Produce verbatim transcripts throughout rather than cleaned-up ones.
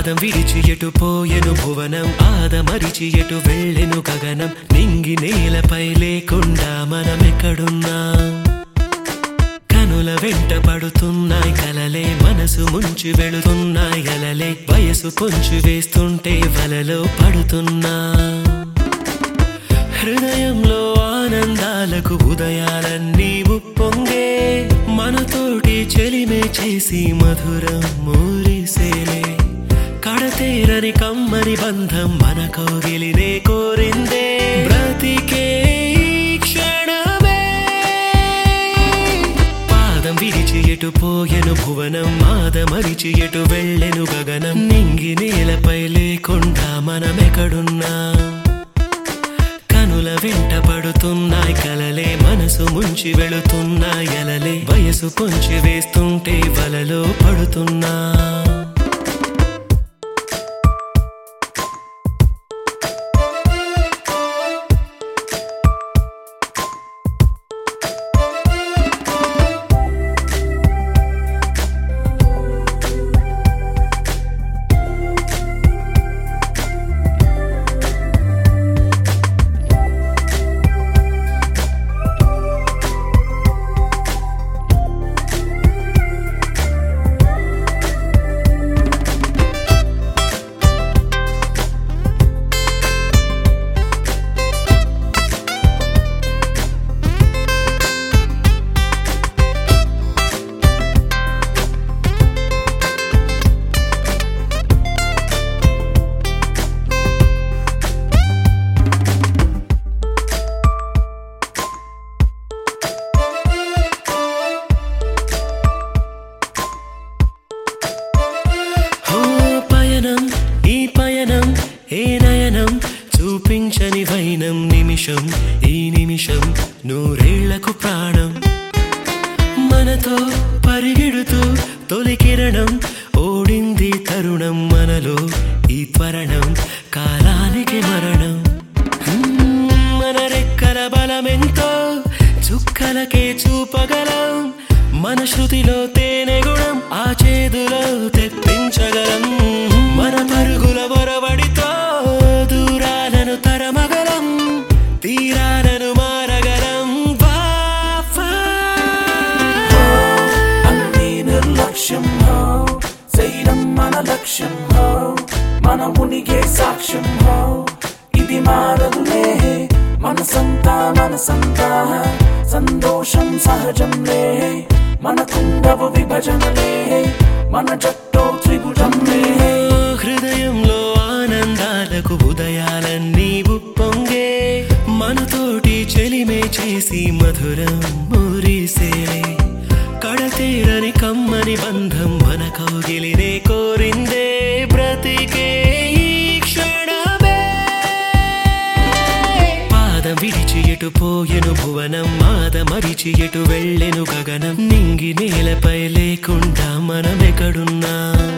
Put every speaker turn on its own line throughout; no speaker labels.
పాదం విడిచి ఎటు పోయెను భువనం ఆదమరిచి ఎటు వెళ్ళెను గగనం నింగి నేలపై లేకుండా మనమెక్కడున్నా కనుల వెంట పడుతున్నాయి కలలే మనసు ముంచి వెళుతున్నాయి అలలే వయసు కొంచెం వేస్తుంటే వలలో పడుతున్నా హృదయంలో ఆనందాలకు ఉదయాలన్నీ ఉప్పొంగే మనతోటి చెలిమే చేసి మధురం మూరిసేలే కడతేరని కమ్మని బంధం మన కౌగిలినే కోరిందే బ్రతికే క్షణమే పాదం విడిచి ఎటు పోయెను భువనం ఆదమరిచి ఎటు వెళ్ళెను గగనం నింగి నేలపై లేకుండా మనమెక్కడున్నా కనుల వెంట పడుతున్నాయి కలలే మనసు ముంచి వెళుతున్నాయి అలలే వయసు పొంచి వేస్తుంటే వలలో పడుతున్నా ఈ పయనం ఏ నయనం చూపించని వైనం నిమిషం ఈ నిమిషం నూరేళ్లకు ప్రాణం మనతో పరిగెడుతూ తొలి కిరణం ఓడింది తరుణం మనలో ఈ త్వరణం కాలానికి మరణం మన రెక్కల బలమెంతో చుక్కలకే చూపగలం మన శృతిలో తేనె గుణం ఆ చేదులో తెప్పించగలం మన పరుగుల వరవడితో దూరాలను తరమగలం తీరాలను మారగలం
అన్ని నిర్లక్ష్యం హో చేయడం మన లక్ష్యం హో మన ఉనికి సాక్ష్యం హో ఇది మారదులే మనసంతా మనసంతా సంతోషం సహజంలే మనకుండవు విభజనలే మన జట్టో త్రిభుజంలే
హృదయంలో ఆనందాలకు ఉదయాలన్నీ ఉప్పొంగే మనతోటి చెలిమే చేసి మధురం మురిసేలే కడతేరని కమ్మని బంధం మన కౌగిలినే కోరిందే బ్రతికే క్షణమే పాదం విడిచి ఎటు పోయెను భువనం ఆదమరిచి ఎటు వెళ్ళెను గగనం నింగి నేలపై లేకుండా మనమెక్కడున్నా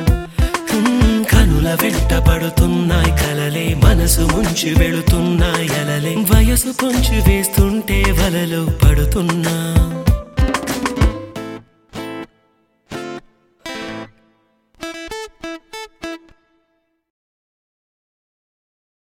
కనుల వెంట పడుతున్నాయి కలలే మనసు ముంచి వెళుతున్నాయి అలలే వయసు పొంచి వేస్తుంటే వలలో పడుతున్నా